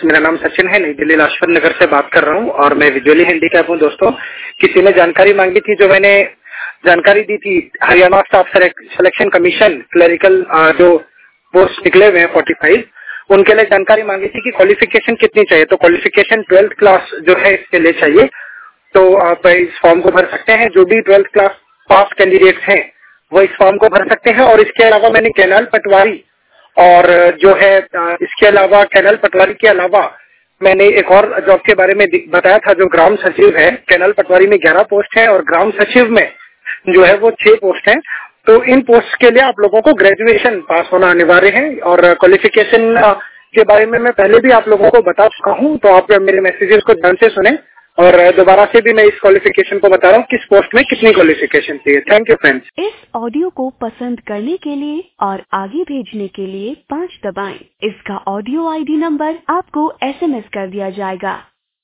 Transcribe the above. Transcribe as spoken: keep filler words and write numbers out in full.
मेरा नाम सचिन है, नई दिल्ली लाजपत नगर से बात कर रहा हूँ और मैं विजुअली हैंडीकैप हूँ। दोस्तों, किसी ने जानकारी मांगी थी, जो मैंने जानकारी दी थी Haryana staff selection commission clerical जो पोस्ट निकले हुए हैं पैंतालीस, उनके लिए जानकारी मांगी थी कि क्वालिफिकेशन कितनी चाहिए। तो क्वालिफिकेशन ट्वेल्थ क्लास जो है इसके लिए चाहिए। तो आप इस फॉर्म को भर सकते हैं। जो भी ट्वेल्थ क्लास पास कैंडिडेट्स हैं वो इस फॉर्म को भर सकते हैं। और इसके अलावा मैंने कैनाल पटवारी और जो है इसके अलावा कैनाल पटवारी के अलावा मैंने एक और जॉब के बारे में बताया था, जो ग्राम सचिव है। कैनाल पटवारी में ग्यारह पोस्ट है और ग्राम सचिव में जो है वो छह पोस्ट है। तो इन पोस्ट के लिए आप लोगों को ग्रेजुएशन पास होना अनिवार्य है। और क्वालिफिकेशन के बारे में मैं पहले भी आप लोगों को बता चुका हूँ, तो आप मेरे मैसेजेस को ध्यान से सुने। और दोबारा से भी मैं इस क्वालिफिकेशन को बता रहा हूँ, किस पोस्ट में कितनी क्वालिफिकेशन चाहिए। Thank you friends. इस ऑडियो को पसंद करने के लिए और आगे भेजने के लिए पाँच दबाएं। इसका ऑडियो आईडी नंबर आपको एसएमएस कर दिया जाएगा।